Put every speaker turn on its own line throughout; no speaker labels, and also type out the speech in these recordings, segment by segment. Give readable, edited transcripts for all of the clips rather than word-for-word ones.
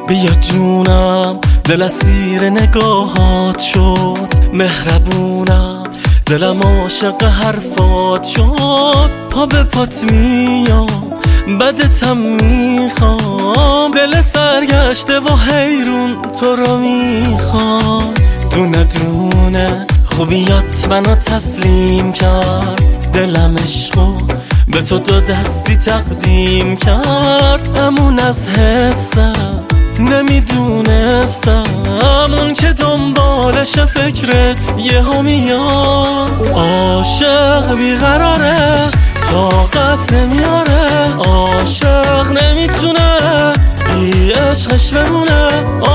بیا جونم دل اسیر نگاهات شد، مهربونم دلم عاشق حرفات شد. پا به پات میام بدتم میخوام، دل سرگشته و حیرون تو رو میخوام. دونه دونه خوبیات منو تسلیم کرد، دلم عشقو به تو دو دستی تقدیم کرد. امون از حسم نمیدونستم اون که دنبالش فکرت یهو میاد. عاشق بیقراره طاقت نمیاره، عاشق نمیتونه بی عشقش بمونه.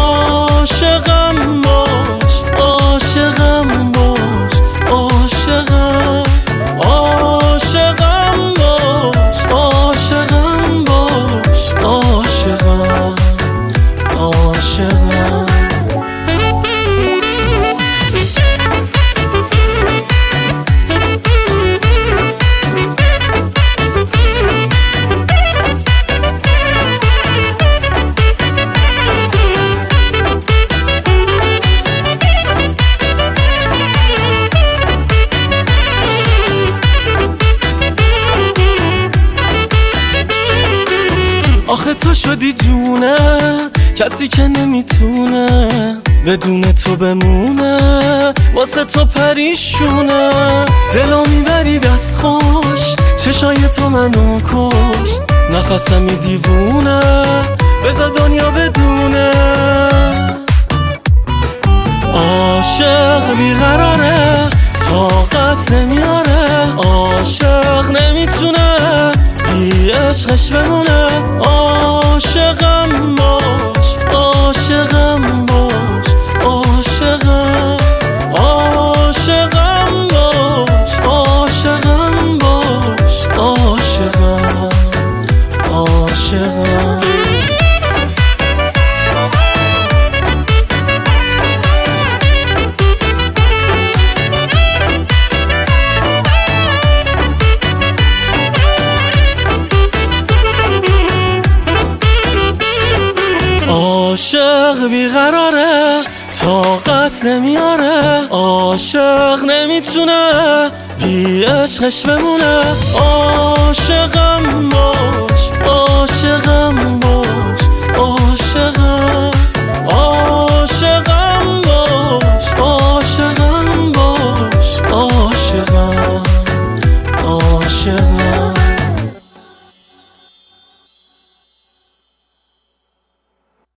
عاشقم باش عاشقم باش عاشقم، عاشقم باش عاشقم باش عاشقم عاشقم. آخه تو شدی جونه کسی که نمیتونه بدون تو بمونه، واسه تو پریشونه. دلو میبری دست خوش، چشای تو منو کشت، نفسمی دیوونه بذار دنیا بدونه. عاشق بیقراره طاقت نمیاره، عاشق نمیتونه بی عشقش بمونه. عاشقم باش عاشقم باش عاشقم، عاشقم باش عاشقم باش عاشقم عاشقم. عاشق بیقراره طاقت نمیاره، عاشق نمیتونه بی عشقش بمونه. عاشقم باش عاشقم باش